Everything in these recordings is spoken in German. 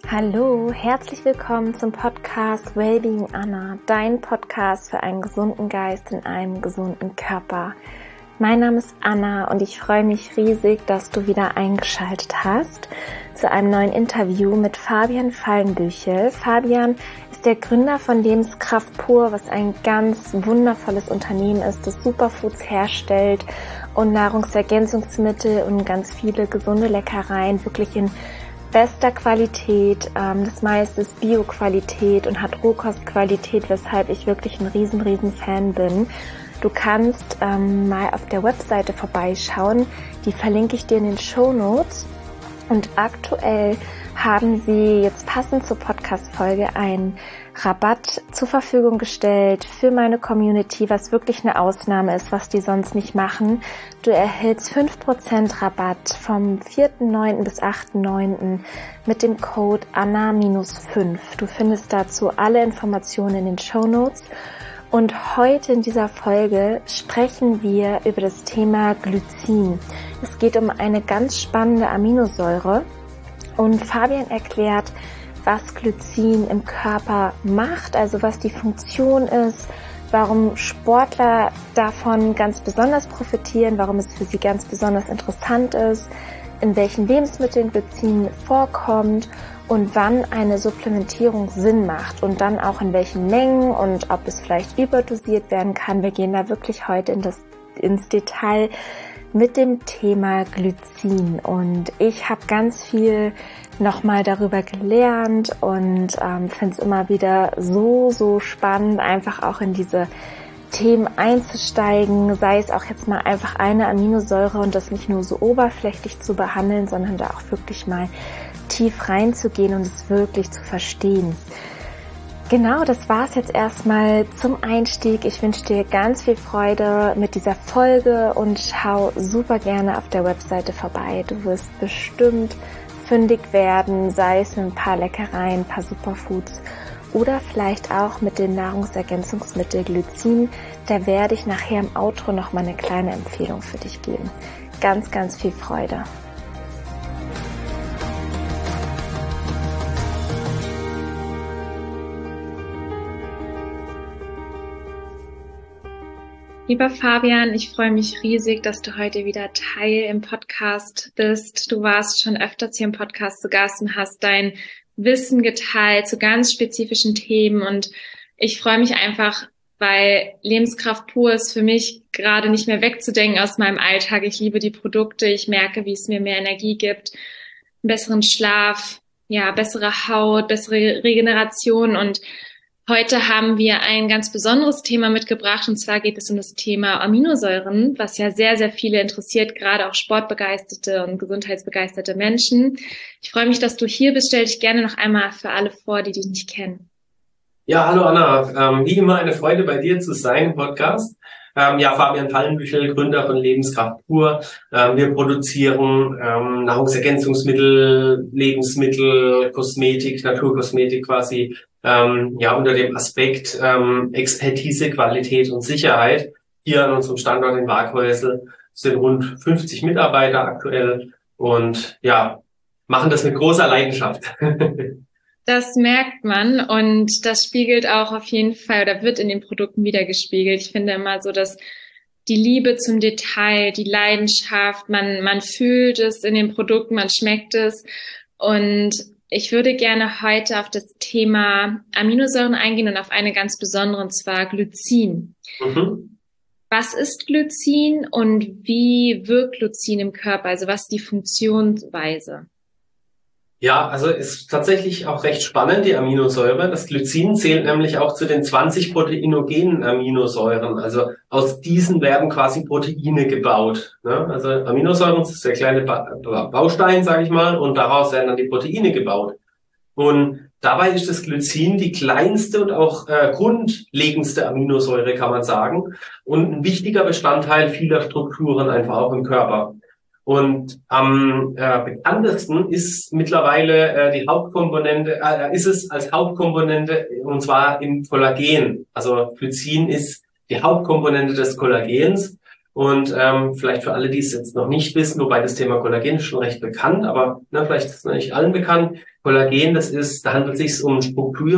Hallo, herzlich willkommen zum Podcast Wellbeing Anna, dein Podcast für einen gesunden Geist in einem gesunden Körper. Mein Name ist Anna und ich freue mich riesig, dass du wieder eingeschaltet hast zu einem neuen Interview mit Fabian Fallenbüchel. Fabian ist der Gründer von Lebenskraft pur, was ein ganz wundervolles Unternehmen ist, das Superfoods herstellt und Nahrungsergänzungsmittel und ganz viele gesunde Leckereien wirklich in bester Qualität. Das meiste ist Bio-Qualität und hat Rohkostqualität, weshalb ich wirklich ein riesen Fan bin. Du kannst mal auf der Webseite vorbeischauen, die verlinke ich dir in den Shownotes. Und aktuell haben sie jetzt passend zur Podcast-Folge einen Rabatt zur Verfügung gestellt für meine Community, was wirklich eine Ausnahme ist, was die sonst nicht machen. Du erhältst 5% Rabatt vom 4.9. bis 8.9. mit dem Code ANNA-5. Du findest dazu alle Informationen in den Shownotes. Und heute in dieser Folge sprechen wir über das Thema Glycin. Es geht um eine ganz spannende Aminosäure und Fabian erklärt, was Glycin im Körper macht, also was die Funktion ist, warum Sportler davon ganz besonders profitieren, warum es für sie ganz besonders interessant ist, in welchen Lebensmitteln Glycin vorkommt und wann eine Supplementierung Sinn macht und dann auch in welchen Mengen und ob es vielleicht überdosiert werden kann. Wir gehen da wirklich heute ins Detail mit dem Thema Glycin und ich habe ganz viel nochmal darüber gelernt und finde es immer wieder so spannend, einfach auch in diese Themen einzusteigen, sei es auch jetzt mal einfach eine Aminosäure und das nicht nur so oberflächlich zu behandeln, sondern da auch wirklich mal tief reinzugehen und es wirklich zu verstehen. Genau, das war's jetzt erstmal zum Einstieg. Ich wünsche dir ganz viel Freude mit dieser Folge und schau super gerne auf der Webseite vorbei. Du wirst bestimmt fündig werden, sei es mit ein paar Leckereien, ein paar Superfoods oder vielleicht auch mit dem Nahrungsergänzungsmittel Glycin. Da werde ich nachher im Outro noch mal eine kleine Empfehlung für dich geben. Ganz viel Freude. Lieber Fabian, ich freue mich riesig, dass du heute wieder Teil im Podcast bist. Du warst schon öfters hier im Podcast zu Gast und hast dein Wissen geteilt zu ganz spezifischen Themen. Und ich freue mich einfach, weil Lebenskraft pur ist für mich gerade nicht mehr wegzudenken aus meinem Alltag. Ich liebe die Produkte. Ich merke, wie es mir mehr Energie gibt, einen besseren Schlaf, ja, bessere Haut, bessere Regeneration. Und heute haben wir ein ganz besonderes Thema mitgebracht, und zwar geht es um das Thema Aminosäuren, was ja sehr viele interessiert, gerade auch sportbegeisterte und gesundheitsbegeisterte Menschen. Ich freue mich, dass du hier bist. Stell dich gerne noch einmal für alle vor, die dich nicht kennen. Ja, hallo Anna. Wie immer eine Freude, bei dir zu sein im Podcast. Fabian Fallenbüchel, Gründer von Lebenskraft pur. Wir produzieren Nahrungsergänzungsmittel, Lebensmittel, Kosmetik, Naturkosmetik quasi, unter dem Aspekt Expertise, Qualität und Sicherheit. Hier an unserem Standort in Waaghäusel sind rund 50 Mitarbeiter aktuell und ja, machen das mit großer Leidenschaft. Das merkt man und das spiegelt auch auf jeden Fall oder wird in den Produkten wiedergespiegelt. Ich finde immer so, dass die Liebe zum Detail, die Leidenschaft, man fühlt es in den Produkten, man schmeckt es. Und ich würde gerne heute auf das Thema Aminosäuren eingehen und auf eine ganz besondere, und zwar Glycin. Was ist Glycin und wie wirkt Glycin im Körper? Also was ist die Funktionsweise? Ja, also ist tatsächlich auch recht spannend, die Aminosäure. Das Glycin zählt nämlich auch zu den 20 proteinogenen Aminosäuren. Also aus diesen werden quasi Proteine gebaut. Ne? Also Aminosäuren ist der kleine Baustein, sage ich mal, und daraus werden dann die Proteine gebaut. Und dabei ist das Glycin die kleinste und auch grundlegendste Aminosäure, kann man sagen, und ein wichtiger Bestandteil vieler Strukturen einfach auch im Körper. Und am bekanntesten ist mittlerweile die Hauptkomponente, ist es als Hauptkomponente, und zwar im Kollagen. Also Glycin ist die Hauptkomponente des Kollagens Und vielleicht für alle, die es jetzt noch nicht wissen, wobei das Thema Kollagen ist schon recht bekannt, aber vielleicht ist es noch nicht allen bekannt. Kollagen, da handelt es sich um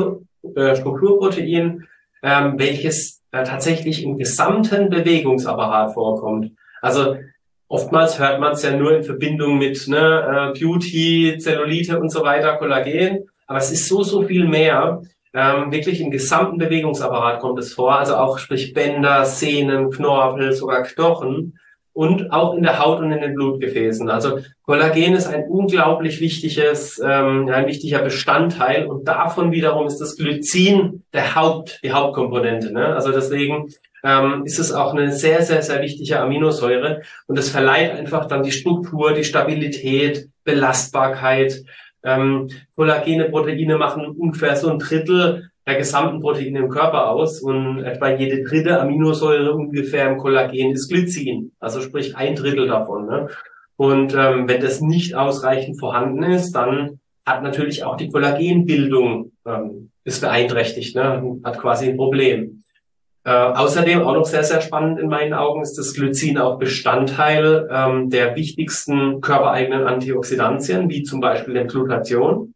Strukturprotein, welches tatsächlich im gesamten Bewegungsapparat vorkommt. Also oftmals hört man es ja nur in Verbindung mit Beauty, Zellulite und so weiter, Kollagen, aber es ist so viel mehr. Wirklich im gesamten Bewegungsapparat kommt es vor, also auch sprich Bänder, Sehnen, Knorpel, sogar Knochen und auch in der Haut und in den Blutgefäßen. Also Kollagen ist ein unglaublich ein wichtiger Bestandteil und davon wiederum ist das Glycin die Hauptkomponente. Ne? Also deswegen ist es auch eine sehr, sehr, sehr wichtige Aminosäure und es verleiht einfach dann die Struktur, die Stabilität, Belastbarkeit. Kollagene Proteine machen ungefähr so ein Drittel der gesamten Proteine im Körper aus und etwa jede dritte Aminosäure ungefähr im Kollagen ist Glycin, also sprich ein Drittel davon. Ne? Und wenn das nicht ausreichend vorhanden ist, dann hat natürlich auch die Kollagenbildung ist beeinträchtigt, ne? Hat quasi ein Problem. Außerdem auch noch sehr, sehr spannend in meinen Augen ist das Glycin auch Bestandteil der wichtigsten körpereigenen Antioxidantien, wie zum Beispiel der Glutathion.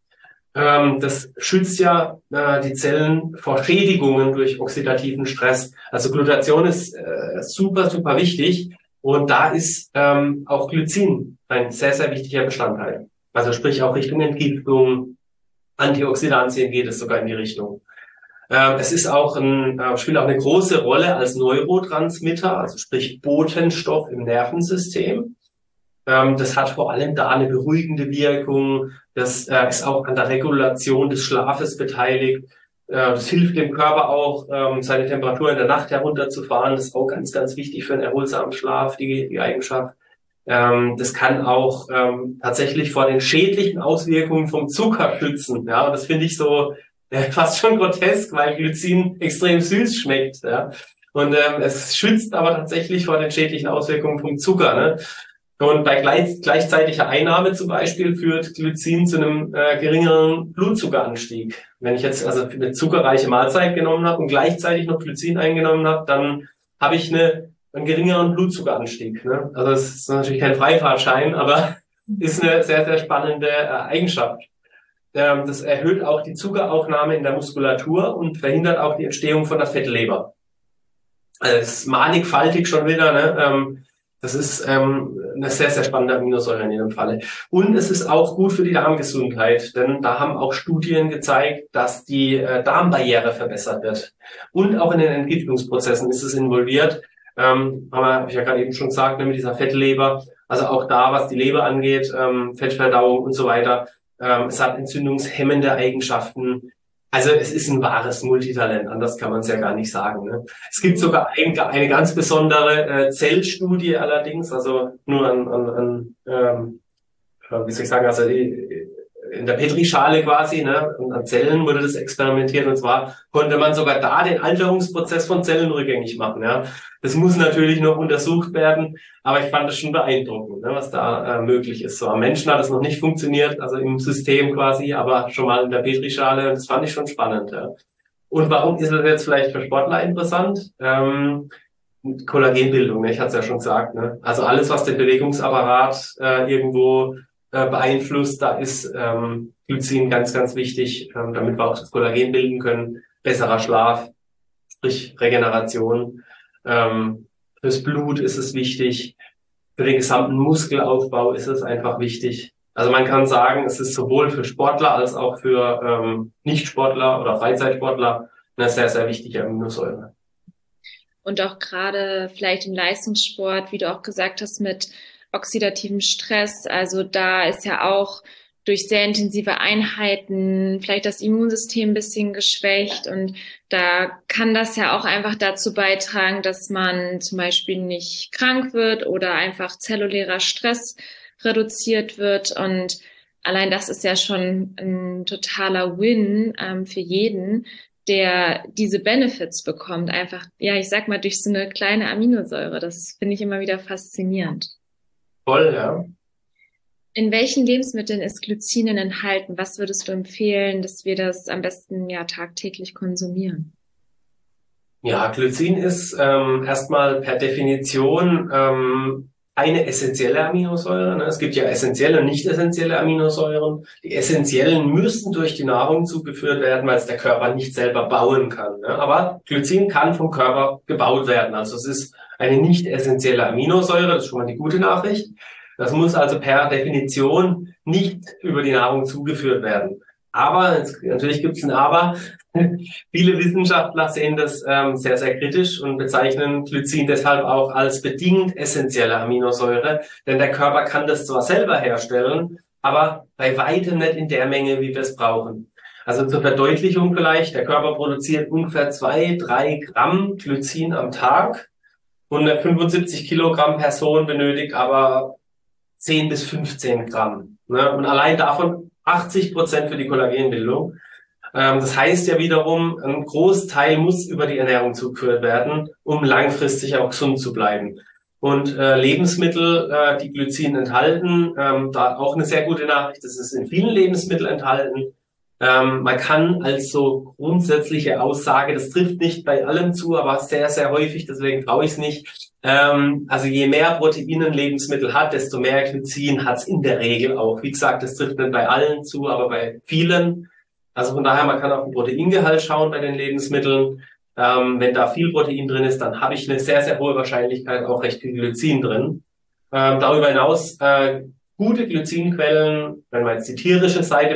Das schützt ja die Zellen vor Schädigungen durch oxidativen Stress. Also Glutathion ist super, super wichtig und da ist auch Glycin ein sehr, sehr wichtiger Bestandteil. Also sprich auch Richtung Entgiftung, Antioxidantien geht es sogar in die Richtung. Es ist auch spielt auch eine große Rolle als Neurotransmitter, also sprich Botenstoff im Nervensystem. Das hat vor allem da eine beruhigende Wirkung. Das ist auch an der Regulation des Schlafes beteiligt. Das hilft dem Körper auch, seine Temperatur in der Nacht herunterzufahren. Das ist auch ganz, ganz wichtig für einen erholsamen Schlaf, die Eigenschaft. Das kann auch tatsächlich vor den schädlichen Auswirkungen vom Zucker schützen. Ja, und das finde ich so fast schon grotesk, weil Glycin extrem süß schmeckt. Ja, und es schützt aber tatsächlich vor den schädlichen Auswirkungen vom Zucker. Ne? Und bei gleichzeitiger Einnahme zum Beispiel führt Glycin zu einem geringeren Blutzuckeranstieg. Wenn ich jetzt also eine zuckerreiche Mahlzeit genommen habe und gleichzeitig noch Glycin eingenommen habe, dann habe ich einen geringeren Blutzuckeranstieg. Ne? Also das ist natürlich kein Freifahrtschein, aber ist eine sehr, sehr spannende Eigenschaft. Das erhöht auch die Zuckeraufnahme in der Muskulatur und verhindert auch die Entstehung von der Fettleber. Also es ist mannigfaltig schon wieder, ne? Das ist eine sehr, sehr spannende Aminosäure in jedem Falle. Und es ist auch gut für die Darmgesundheit, denn da haben auch Studien gezeigt, dass die Darmbarriere verbessert wird. Und auch in den Entgiftungsprozessen ist es involviert. Habe ich ja gerade eben schon gesagt, ne, mit dieser Fettleber. Also auch da, was die Leber angeht, Fettverdauung und so weiter. Es hat entzündungshemmende Eigenschaften. Also es ist ein wahres Multitalent, anders kann man es ja gar nicht sagen. Ne? Es gibt sogar eine ganz besondere Zellstudie allerdings, also nur wie soll ich sagen, also in der Petrischale quasi, ne, und an Zellen wurde das experimentiert und zwar konnte man sogar da den Alterungsprozess von Zellen rückgängig machen. Ja, das muss natürlich noch untersucht werden, aber ich fand das schon beeindruckend, ne, was da möglich ist. So am Menschen hat es noch nicht funktioniert, also im System quasi, aber schon mal in der Petrischale. Das fand ich schon spannend. Ja. Und warum ist das jetzt vielleicht für Sportler interessant? Kollagenbildung, ne, ich hatte es ja schon gesagt. Ne, also alles, was den Bewegungsapparat irgendwo beeinflusst. Da ist Glycin ganz, ganz wichtig, damit wir auch das Kollagen bilden können. Besserer Schlaf, sprich Regeneration. Fürs Blut ist es wichtig. Für den gesamten Muskelaufbau ist es einfach wichtig. Also man kann sagen, es ist sowohl für Sportler als auch für Nichtsportler oder Freizeitsportler eine sehr, sehr wichtige Aminosäure. Und auch gerade vielleicht im Leistungssport, wie du auch gesagt hast, mit oxidativem Stress. Also da ist ja auch durch sehr intensive Einheiten vielleicht das Immunsystem ein bisschen geschwächt und da kann das ja auch einfach dazu beitragen, dass man zum Beispiel nicht krank wird oder einfach zellulärer Stress reduziert wird und allein das ist ja schon ein totaler Win für jeden, der diese Benefits bekommt. Einfach, ja, ich sag mal, durch so eine kleine Aminosäure. Das finde ich immer wieder faszinierend. Voll, ja. In welchen Lebensmitteln ist Glycin enthalten? Was würdest du empfehlen, dass wir das am besten ja tagtäglich konsumieren? Ja, Glycin ist erstmal per Definition eine essentielle Aminosäure. Ne? Es gibt ja essentielle und nicht essentielle Aminosäuren. Die essentiellen müssen durch die Nahrung zugeführt werden, weil es der Körper nicht selber bauen kann. Ne? Aber Glycin kann vom Körper gebaut werden. Also es ist eine nicht essentielle Aminosäure. Das ist schon mal die gute Nachricht. Das muss also per Definition nicht über die Nahrung zugeführt werden. Aber, natürlich gibt es ein Aber, viele Wissenschaftler sehen das sehr, sehr kritisch und bezeichnen Glycin deshalb auch als bedingt essentielle Aminosäure, denn der Körper kann das zwar selber herstellen, aber bei weitem nicht in der Menge, wie wir es brauchen. Also zur Verdeutlichung vielleicht, der Körper produziert ungefähr 2-3 Gramm Glycin am Tag und eine 75 Kilogramm Person benötigt aber 10 bis 15 Gramm. Ne? Und allein davon 80% für die Kollagenbildung. Das heißt ja wiederum, ein Großteil muss über die Ernährung zugeführt werden, um langfristig auch gesund zu bleiben. Und Lebensmittel, die Glycin enthalten, da auch eine sehr gute Nachricht, das ist in vielen Lebensmitteln enthalten. Man kann als so grundsätzliche Aussage, das trifft nicht bei allem zu, aber sehr, sehr häufig, deswegen traue ich es nicht. Also je mehr Protein ein Lebensmittel hat, desto mehr Glycin hat es in der Regel auch. Wie gesagt, das trifft nicht bei allen zu, aber bei vielen. Also von daher, man kann auf den Proteingehalt schauen bei den Lebensmitteln. Wenn da viel Protein drin ist, dann habe ich eine sehr, sehr hohe Wahrscheinlichkeit auch recht viel Glycin drin. Darüber hinaus gute Glycinquellen, wenn man jetzt die tierische Seite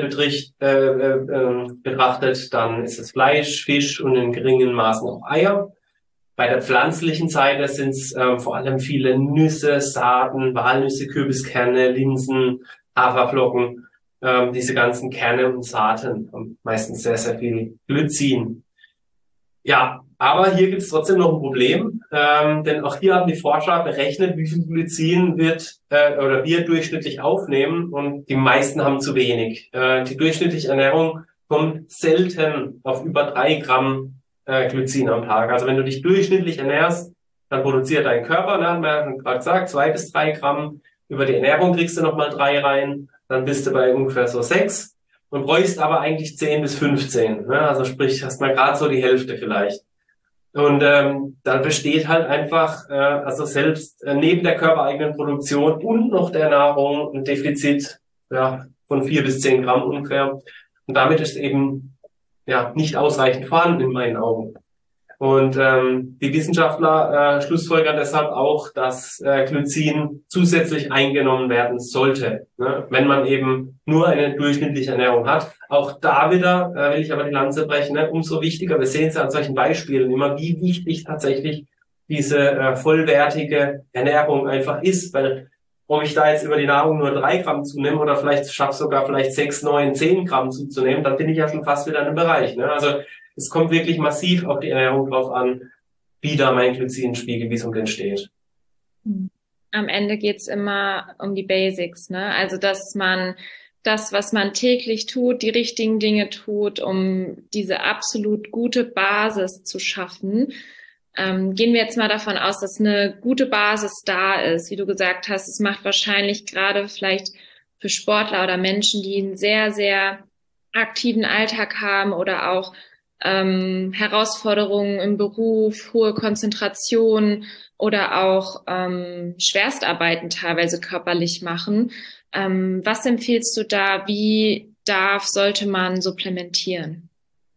betrachtet, dann ist es Fleisch, Fisch und in geringen Maßen auch Eier. Bei der pflanzlichen Seite sind es vor allem viele Nüsse, Saaten, Walnüsse, Kürbiskerne, Linsen, Haferflocken. Diese ganzen Kerne und Saaten haben meistens sehr, sehr viel Glycin. Ja, aber hier gibt es trotzdem noch ein Problem, denn auch hier haben die Forscher berechnet, wie viel Glycin wir durchschnittlich aufnehmen und die meisten haben zu wenig. Die durchschnittliche Ernährung kommt selten auf über 3 Gramm Glycin am Tag. Also wenn du dich durchschnittlich ernährst, dann produziert dein Körper, ne, haben wir ja gerade gesagt, 2 bis 3 Gramm. Über die Ernährung kriegst du nochmal 3 rein, dann bist du bei ungefähr so 6 und bräuchst aber eigentlich 10 bis 15. Ne? Also sprich, hast mal gerade so die Hälfte vielleicht. Und dann besteht halt einfach, also selbst neben der körpereigenen Produktion und noch der Nahrung ein Defizit von 4 bis 10 Gramm ungefähr. Und damit ist eben nicht ausreichend vorhanden in meinen Augen. Und die Wissenschaftler schlussfolgern deshalb auch, dass Glycin zusätzlich eingenommen werden sollte, ne? Wenn man eben nur eine durchschnittliche Ernährung hat. Auch da wieder will ich aber die Lanze brechen, ne? Umso wichtiger, wir sehen es ja an solchen Beispielen immer, wie wichtig tatsächlich diese vollwertige Ernährung einfach ist, weil ob ich da jetzt über die Nahrung nur 3 Gramm zunehme oder vielleicht schaffe sogar 6, 9, 10 Gramm zuzunehmen, dann bin ich ja schon fast wieder in einem Bereich, ne? Also es kommt wirklich massiv auf die Ernährung drauf an, wie da mein Glycinspiegel, wie es um den steht. Am Ende geht's immer um die Basics, ne? Also, dass man das, was man täglich tut, die richtigen Dinge tut, um diese absolut gute Basis zu schaffen. Gehen wir jetzt mal davon aus, dass eine gute Basis da ist. Wie du gesagt hast, es macht wahrscheinlich gerade vielleicht für Sportler oder Menschen, die einen sehr, sehr aktiven Alltag haben oder auch Herausforderungen im Beruf, hohe Konzentration oder auch Schwerstarbeiten teilweise körperlich machen. Was empfiehlst du da? Wie sollte man supplementieren?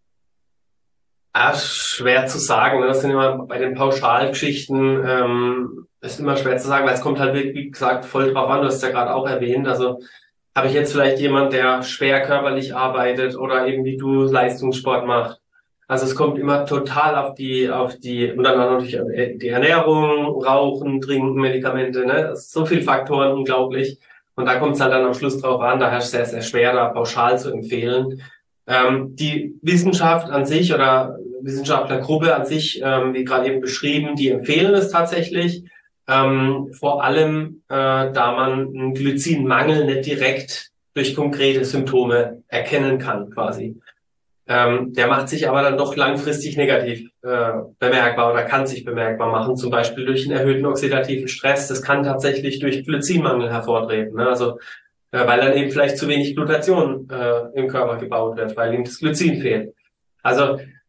Schwer zu sagen. Das sind immer bei den Pauschalgeschichten, ist immer schwer zu sagen, weil es kommt halt, wie gesagt, voll drauf an. Du hast es ja gerade auch erwähnt. Also habe ich jetzt vielleicht jemand, der schwer körperlich arbeitet oder eben wie du Leistungssport macht. Also es kommt immer total auf die und dann natürlich die Ernährung, Rauchen, Trinken, Medikamente, ne? Das sind so viele Faktoren, unglaublich. Und da kommt es halt dann am Schluss drauf an, daher ist es sehr, sehr schwer, da pauschal zu empfehlen. Die Wissenschaft an sich oder Wissenschaftlergruppe an sich, wie gerade eben beschrieben, die empfehlen es tatsächlich. Vor allem, da man einen Glycinmangel nicht direkt durch konkrete Symptome erkennen kann, quasi. Der macht sich aber dann doch langfristig negativ bemerkbar oder kann sich bemerkbar machen, zum Beispiel durch einen erhöhten oxidativen Stress. Das kann tatsächlich durch Glycinmangel hervortreten, ne? Also weil dann eben vielleicht zu wenig Glutathion im Körper gebaut wird, weil ihm das Glycin fehlt. Also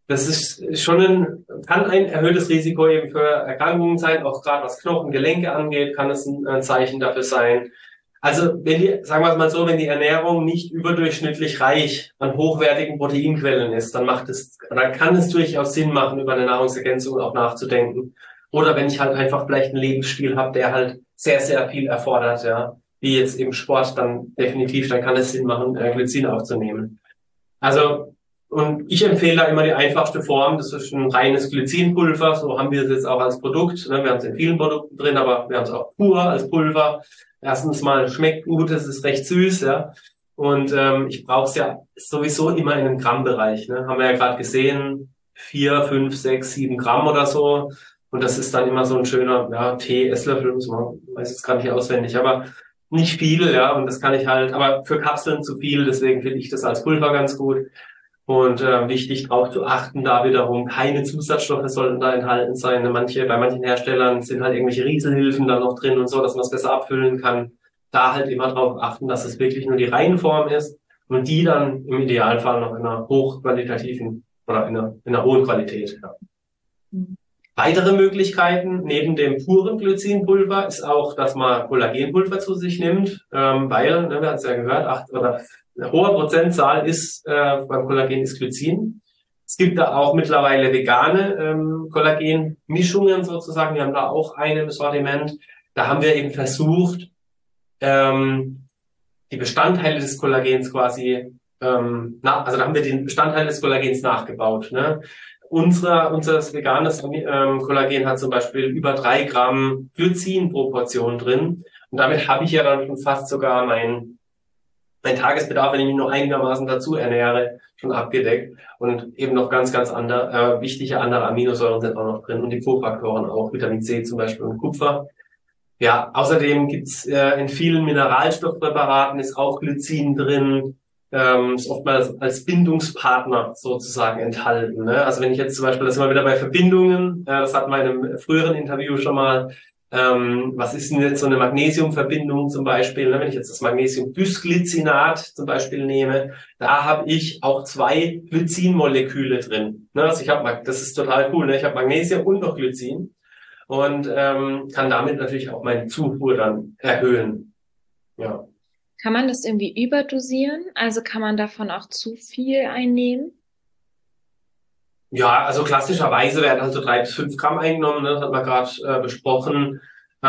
das ist schon kann ein erhöhtes Risiko eben für Erkrankungen sein, auch gerade was Knochen, Gelenke angeht, kann es ein Zeichen dafür sein. Also sagen wir es mal so, wenn die Ernährung nicht überdurchschnittlich reich an hochwertigen Proteinquellen ist, dann kann es durchaus Sinn machen, über eine Nahrungsergänzung auch nachzudenken. Oder wenn ich halt einfach vielleicht einen Lebensstil habe, der halt sehr, sehr viel erfordert, ja, wie jetzt eben Sport, dann definitiv, dann kann es Sinn machen, Glycin aufzunehmen. Also, und ich empfehle da immer die einfachste Form, das ist ein reines Glycinpulver, so haben wir es jetzt auch als Produkt, ne? Wir haben es in vielen Produkten drin, aber wir haben es auch pur als Pulver. Erstens mal schmeckt gut, es ist recht süß, ja. Und ich brauche es ja sowieso immer in einem Grammbereich, ne? Haben wir ja gerade gesehen, 4, 5, 6, 7 Gramm oder so. Und das ist dann immer so ein schöner Tee, Esslöffel, weiß jetzt gar nicht auswendig, aber nicht viel, ja. Und das kann ich halt, aber für Kapseln zu viel, deswegen finde ich das als Pulver ganz gut. Und wichtig darauf zu achten, da wiederum keine Zusatzstoffe sollten da enthalten sein. Bei manchen Herstellern sind halt irgendwelche Rieselhilfen da noch drin und so, dass man es besser abfüllen kann. Da halt immer darauf achten, dass es wirklich nur die Reihenform ist und die dann im Idealfall noch in einer hochqualitativen oder in einer hohen Qualität. Ja. Weitere Möglichkeiten neben dem puren Glycinpulver ist auch, dass man Kollagenpulver zu sich nimmt, weil, wir haben es ja gehört, eine hohe Prozentzahl ist beim Kollagen ist Glycin. Es gibt da auch mittlerweile vegane Kollagenmischungen sozusagen. Wir haben da auch eine im Sortiment. Da haben wir eben versucht, die Bestandteile des Kollagens quasi, also da haben wir den Bestandteil des Kollagens nachgebaut. Ne? Unser veganes Kollagen hat zum Beispiel über 3 Gramm Glycin pro Portion drin. Und damit habe ich ja dann schon fast sogar mein Tagesbedarf, wenn ich mich noch einigermaßen dazu ernähre, schon abgedeckt. Und eben noch ganz, ganz wichtige andere Aminosäuren sind auch noch drin und die Kofaktoren auch, Vitamin C zum Beispiel und Kupfer. Ja, außerdem gibt's in vielen Mineralstoffpräparaten ist auch Glycin drin, ist oftmals als Bindungspartner sozusagen enthalten. Ne? Also wenn ich jetzt zum Beispiel, das sind wir wieder bei Verbindungen, das hatten wir in einem früheren Interview schon mal, was ist denn jetzt so eine Magnesiumverbindung zum Beispiel? Ne? Wenn ich jetzt das Magnesiumbisglycinat zum Beispiel nehme, da habe ich auch 2 Glycinmoleküle drin. Ne? Also das ist total cool. Ne? Ich habe Magnesium und noch Glycin und kann damit natürlich auch meine Zufuhr dann erhöhen. Ja. Kann man das irgendwie überdosieren? Also kann man davon auch zu viel einnehmen? Ja, also klassischerweise werden also 3 bis 5 Gramm eingenommen, ne? Das hat man gerade besprochen.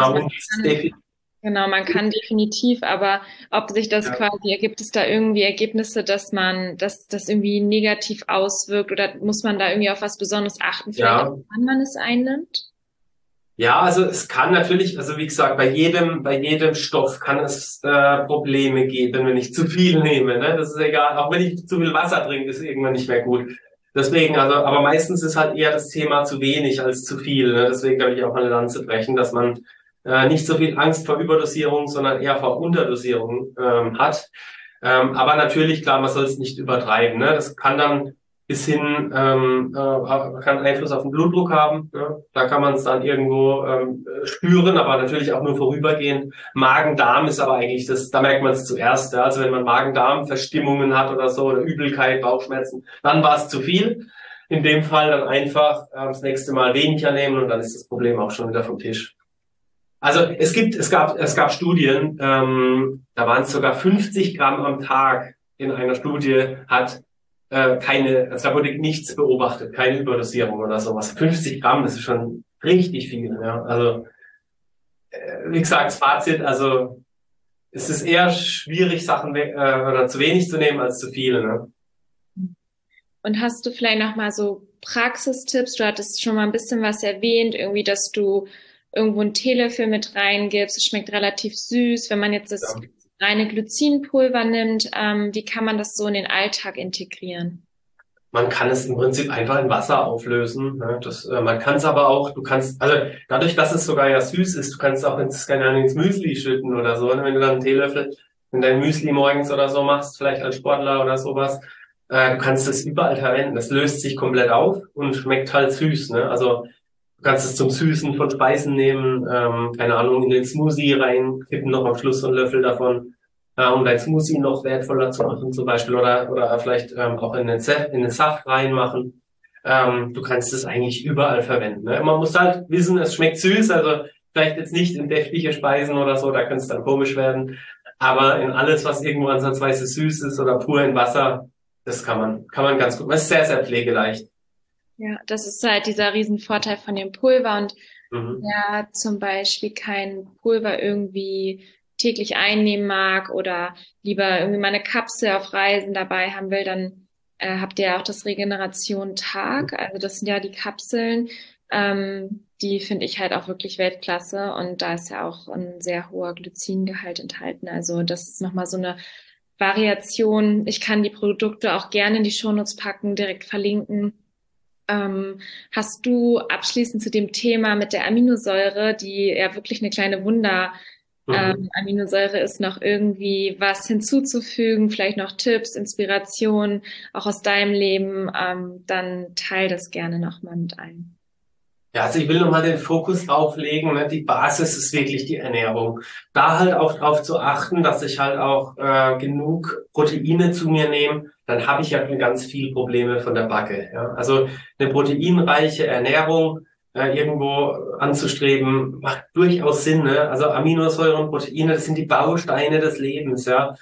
Genau, man kann definitiv, aber ob sich das gibt es da irgendwie Ergebnisse, dass das irgendwie negativ auswirkt oder muss man da irgendwie auf was Besonderes achten, vielleicht wann man es einnimmt? Ja, also es kann natürlich, also wie gesagt, bei jedem Stoff kann es Probleme geben, wenn ich zu viel nehme. Ne? Das ist egal, auch wenn ich zu viel Wasser trinke, ist irgendwann nicht mehr gut. Deswegen, aber meistens ist halt eher das Thema zu wenig als zu viel. Ne? Deswegen kann ich auch eine Lanze brechen, dass man nicht so viel Angst vor Überdosierung, sondern eher vor Unterdosierung hat. Aber natürlich, klar, man soll es nicht übertreiben. Ne? Das kann dann bis hin kann Einfluss auf den Blutdruck haben. Ne? Da kann man es dann irgendwo spüren, aber natürlich auch nur vorübergehend. Magen-Darm ist aber eigentlich da merkt man es zuerst. Ja? Also wenn man Magen-Darm-Verstimmungen hat oder so, oder Übelkeit, Bauchschmerzen, dann war es zu viel. In dem Fall dann einfach das nächste Mal weniger nehmen und dann ist das Problem auch schon wieder vom Tisch. Also es gab Studien, da waren es sogar 50 Gramm am Tag in einer Studie, also da wurde nichts beobachtet, keine Überdosierung oder sowas. 50 Gramm, das ist schon richtig viel. Ja. Also wie gesagt, das Fazit, also es ist eher schwierig, Sachen oder zu wenig zu nehmen als zu viele. Ne? Und hast du vielleicht noch mal so Praxistipps? Du hattest schon mal ein bisschen was erwähnt, irgendwie, dass du irgendwo einen Teelöffel mit reingibst. Es schmeckt relativ süß. Wenn man jetzt das reine Glycinpulver nimmt, wie kann man das so in den Alltag integrieren? Man kann es im Prinzip einfach in Wasser auflösen. Ne? Man kann es aber auch, also dadurch, dass es sogar ja süß ist, du kannst es auch ins Müsli schütten oder so. Ne? Wenn du dann einen Teelöffel in dein Müsli morgens oder so machst, vielleicht als Sportler oder sowas, du kannst es überall verwenden. Das löst sich komplett auf und schmeckt halt süß. Ne? Also du kannst es zum Süßen von Speisen nehmen, keine Ahnung, in den Smoothie reinkippen, noch am Schluss so einen Löffel davon, um dein Smoothie noch wertvoller zu machen zum Beispiel oder vielleicht auch in den Saft reinmachen. Du kannst es eigentlich überall verwenden. Ne? Man muss halt wissen, es schmeckt süß, also vielleicht jetzt nicht in deftige Speisen oder so, da könnte es dann komisch werden. Aber in alles, was irgendwo ansatzweise süß ist oder pur in Wasser, das kann man ganz gut. Das ist sehr, sehr pflegeleicht. Ja, das ist halt dieser Riesenvorteil von dem Pulver und Mhm. wer zum Beispiel kein Pulver irgendwie täglich einnehmen mag oder lieber irgendwie mal eine Kapsel auf Reisen dabei haben will, dann habt ihr ja auch das Regeneration Tag. Also das sind ja die Kapseln, die finde ich halt auch wirklich Weltklasse und da ist ja auch ein sehr hoher Glycingehalt enthalten. Also das ist nochmal so eine Variation. Ich kann die Produkte auch gerne in die Shownotes packen, direkt verlinken. Hast du abschließend zu dem Thema mit der Aminosäure, die ja wirklich eine kleine Mhm. Aminosäure ist, noch irgendwie was hinzuzufügen, vielleicht noch Tipps, Inspiration, auch aus deinem Leben, dann teil das gerne nochmal mit ein. Ja, also ich will nochmal den Fokus drauf legen, ne? Die Basis ist wirklich die Ernährung. Da halt auch drauf zu achten, dass ich halt auch genug Proteine zu mir nehme, dann habe ich ja schon ganz viel Probleme von der Backe. Ja? Also eine proteinreiche Ernährung irgendwo anzustreben, macht durchaus Sinn. Ne? Also Aminosäuren, Proteine, das sind die Bausteine des Lebens. Ja?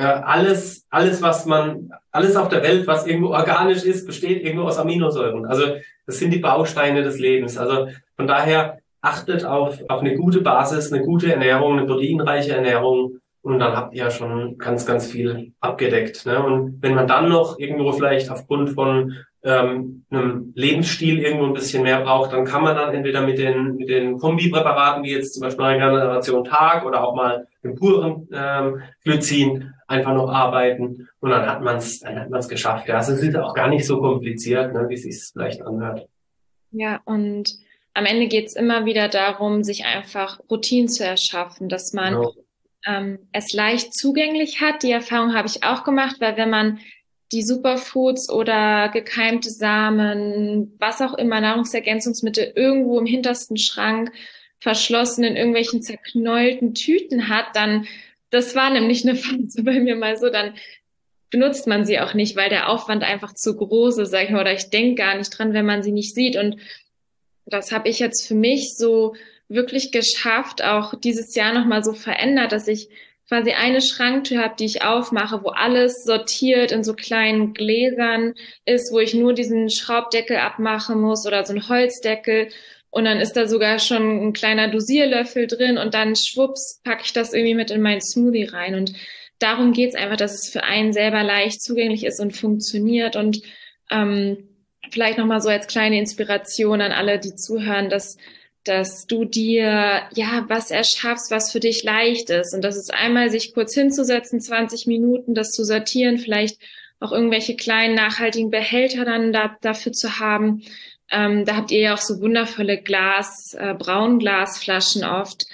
Alles auf der Welt, was irgendwo organisch ist, besteht irgendwo aus Aminosäuren. Also das sind die Bausteine des Lebens. Also von daher achtet auf eine gute Basis, eine gute Ernährung, eine proteinreiche Ernährung und dann habt ihr ja schon ganz, ganz viel abgedeckt. Ne? Und wenn man dann noch irgendwo vielleicht aufgrund von einem Lebensstil irgendwo ein bisschen mehr braucht, dann kann man dann entweder mit den Kombipräparaten, wie jetzt zum Beispiel Regeneration Tag oder auch mal dem puren Glycin einfach noch arbeiten und dann hat man's geschafft. Ja, also es ist auch gar nicht so kompliziert, ne, wie es sich vielleicht anhört. Ja, und am Ende geht's immer wieder darum, sich einfach Routinen zu erschaffen, dass man Genau. es leicht zugänglich hat. Die Erfahrung habe ich auch gemacht, weil wenn man die Superfoods oder gekeimte Samen, was auch immer, Nahrungsergänzungsmittel irgendwo im hintersten Schrank verschlossen in irgendwelchen zerknäulten Tüten hat, dann, das war nämlich eine Phase bei mir mal so, dann benutzt man sie auch nicht, weil der Aufwand einfach zu groß ist, sag ich mal, oder ich denke gar nicht dran, wenn man sie nicht sieht. Und das habe ich jetzt für mich so wirklich geschafft, auch dieses Jahr nochmal so verändert, dass ich quasi eine Schranktür habe, die ich aufmache, wo alles sortiert in so kleinen Gläsern ist, wo ich nur diesen Schraubdeckel abmachen muss oder so ein Holzdeckel. Und dann ist da sogar schon ein kleiner Dosierlöffel drin und dann schwupps packe ich das irgendwie mit in meinen Smoothie rein. Und darum geht's einfach, dass es für einen selber leicht zugänglich ist und funktioniert. Und vielleicht nochmal so als kleine Inspiration an alle, die zuhören, dass du dir ja was erschaffst, was für dich leicht ist. Und das ist einmal sich kurz hinzusetzen, 20 Minuten, das zu sortieren, vielleicht auch irgendwelche kleinen nachhaltigen Behälter dann dafür zu haben. Da habt ihr ja auch so wundervolle Braunglasflaschen oft,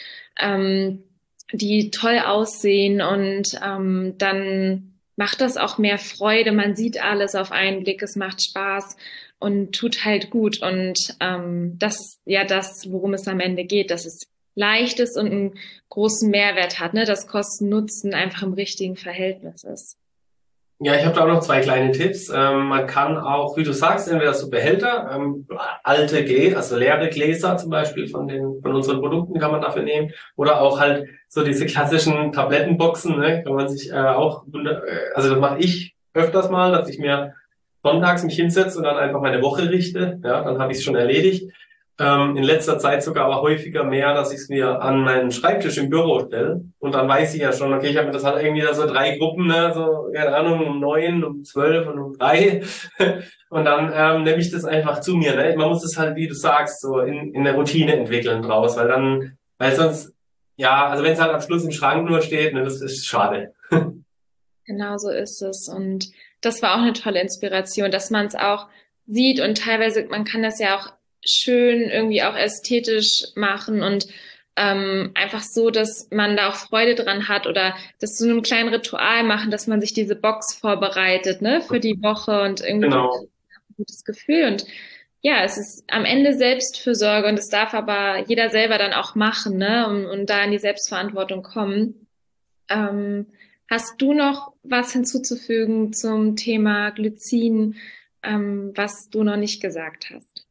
die toll aussehen und dann macht das auch mehr Freude. Man sieht alles auf einen Blick, es macht Spaß und tut halt gut. Und das ist ja das, worum es am Ende geht, dass es leicht ist und einen großen Mehrwert hat, ne? Das Kosten-Nutzen einfach im richtigen Verhältnis ist. Ja, ich habe da auch noch zwei kleine Tipps. Man kann auch, wie du sagst, entweder so Behälter, alte Gläser, also leere Gläser zum Beispiel von unseren Produkten kann man dafür nehmen. Oder auch halt so diese klassischen Tablettenboxen, ne, kann man sich also das mache ich öfters mal, dass ich mir sonntags mich hinsetze und dann einfach meine Woche richte. Ja, dann habe ich es schon erledigt. In letzter Zeit sogar aber häufiger mehr, dass ich es mir an meinen Schreibtisch im Büro stelle. Und dann weiß ich ja schon, okay, ich habe mir das halt irgendwie da so drei Gruppen, ne, so, keine Ahnung, um 9, um 12 und um 3. Und dann nehme ich das einfach zu mir. Ne? Man muss es halt, wie du sagst, so in der Routine entwickeln draus, weil sonst, ja, also wenn es halt am Schluss im Schrank nur steht, ne, das ist schade. Genau so ist es. Und das war auch eine tolle Inspiration, dass man es auch sieht und teilweise, man kann das ja auch schön irgendwie auch ästhetisch machen und einfach so, dass man da auch Freude dran hat oder das zu einem kleinen Ritual machen, dass man sich diese Box vorbereitet, ne, für die Woche und irgendwie gibt es Genau. ein gutes Gefühl und ja, es ist am Ende Selbstfürsorge und es darf aber jeder selber dann auch machen, ne, und da in die Selbstverantwortung kommen. Hast du noch was hinzuzufügen zum Thema Glycin? was du noch nicht gesagt hast?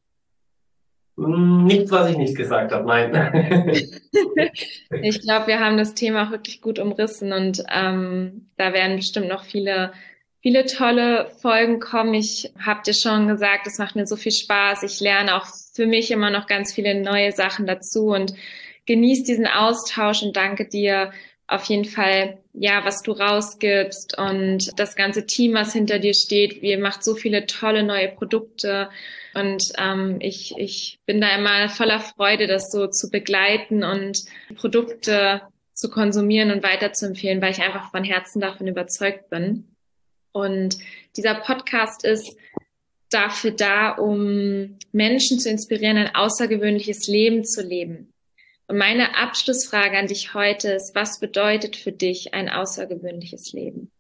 Nichts, was ich nicht gesagt habe, nein. Ich glaube, wir haben das Thema auch wirklich gut umrissen und da werden bestimmt noch viele tolle Folgen kommen. Ich habe dir schon gesagt, es macht mir so viel Spaß. Ich lerne auch für mich immer noch ganz viele neue Sachen dazu und genieße diesen Austausch und danke dir auf jeden Fall, ja, was du rausgibst und das ganze Team, was hinter dir steht. Ihr macht so viele tolle neue Produkte und ich bin da immer voller Freude, das so zu begleiten und Produkte zu konsumieren und weiterzuempfehlen, weil ich einfach von Herzen davon überzeugt bin. Und dieser Podcast ist dafür da, um Menschen zu inspirieren, ein außergewöhnliches Leben zu leben. Und meine Abschlussfrage an dich heute ist, was bedeutet für dich ein außergewöhnliches Leben?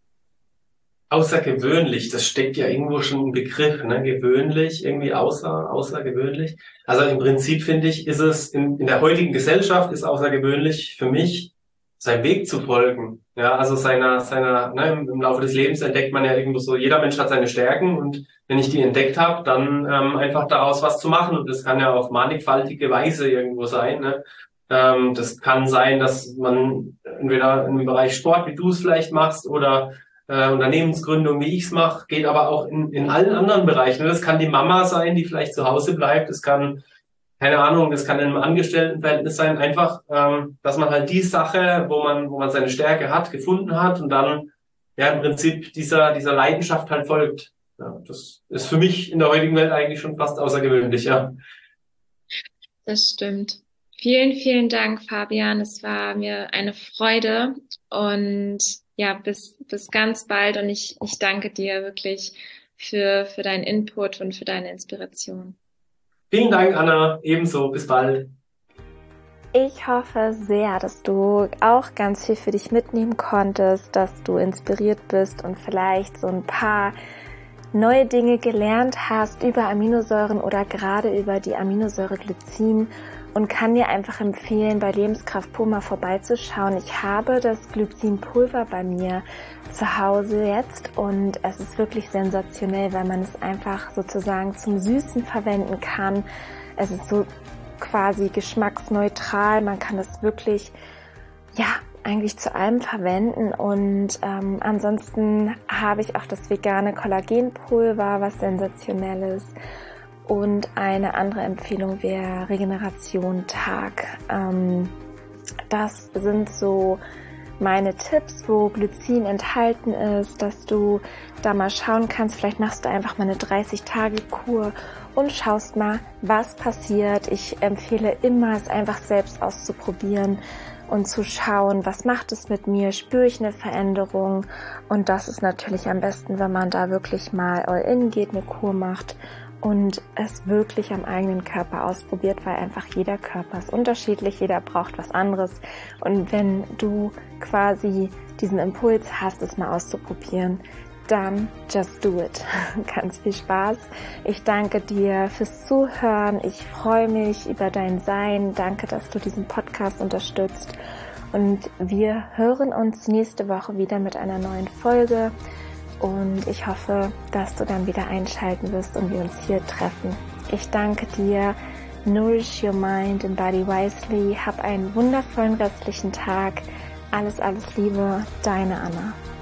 Außergewöhnlich, das steckt ja irgendwo schon im Begriff, ne? Gewöhnlich, irgendwie außergewöhnlich. Also im Prinzip finde ich, ist es in der heutigen Gesellschaft ist außergewöhnlich für mich, seinem Weg zu folgen. Ja, also ne, im Laufe des Lebens entdeckt man ja irgendwo so, jeder Mensch hat seine Stärken und wenn ich die entdeckt habe, dann einfach daraus was zu machen. Und das kann ja auf mannigfaltige Weise irgendwo sein. Ne? Das kann sein, dass man entweder im Bereich Sport, wie du es vielleicht machst, oder Unternehmensgründung, wie ich es mache, geht aber auch in allen anderen Bereichen. Das kann die Mama sein, die vielleicht zu Hause bleibt. Es kann, keine Ahnung, das kann in einem Angestelltenverhältnis sein. Einfach, dass man halt die Sache, wo man seine Stärke hat, gefunden hat und dann ja im Prinzip dieser Leidenschaft halt folgt. Ja, das ist für mich in der heutigen Welt eigentlich schon fast außergewöhnlich, ja. Das stimmt. Vielen, vielen Dank, Fabian. Es war mir eine Freude und ja, bis ganz bald und ich danke dir wirklich für deinen Input und für deine Inspiration. Vielen Dank, Anna. Ebenso. Bis bald. Ich hoffe sehr, dass du auch ganz viel für dich mitnehmen konntest, dass du inspiriert bist und vielleicht so ein paar neue Dinge gelernt hast über Aminosäuren oder gerade über die Aminosäure Glycin und kann dir einfach empfehlen, bei Lebenskraft pur mal vorbeizuschauen. Ich habe das Glycinpulver bei mir zu Hause jetzt und es ist wirklich sensationell, weil man es einfach sozusagen zum Süßen verwenden kann. Es ist so quasi geschmacksneutral, man kann es wirklich, ja, eigentlich zu allem verwenden und ansonsten habe ich auch das vegane Kollagenpulver, was sensationell ist. Und eine andere Empfehlung wäre Regeneration Tag. Das sind so meine Tipps, wo Glycin enthalten ist, dass du da mal schauen kannst. Vielleicht machst du einfach mal eine 30-Tage-Kur und schaust mal, was passiert. Ich empfehle immer, es einfach selbst auszuprobieren und zu schauen, was macht es mit mir, spüre ich eine Veränderung, und das ist natürlich am besten, wenn man da wirklich mal all-in geht, eine Kur macht und es wirklich am eigenen Körper ausprobiert, weil einfach jeder Körper ist unterschiedlich, jeder braucht was anderes und wenn du quasi diesen Impuls hast, es mal auszuprobieren, dann just do it. Ganz viel Spaß. Ich danke dir fürs Zuhören. Ich freue mich über dein Sein. Danke, dass du diesen Podcast unterstützt. Und wir hören uns nächste Woche wieder mit einer neuen Folge. Und ich hoffe, dass du dann wieder einschalten wirst und wir uns hier treffen. Ich danke dir. Nourish your mind and body wisely. Hab einen wundervollen restlichen Tag. Alles, alles Liebe. Deine Anna.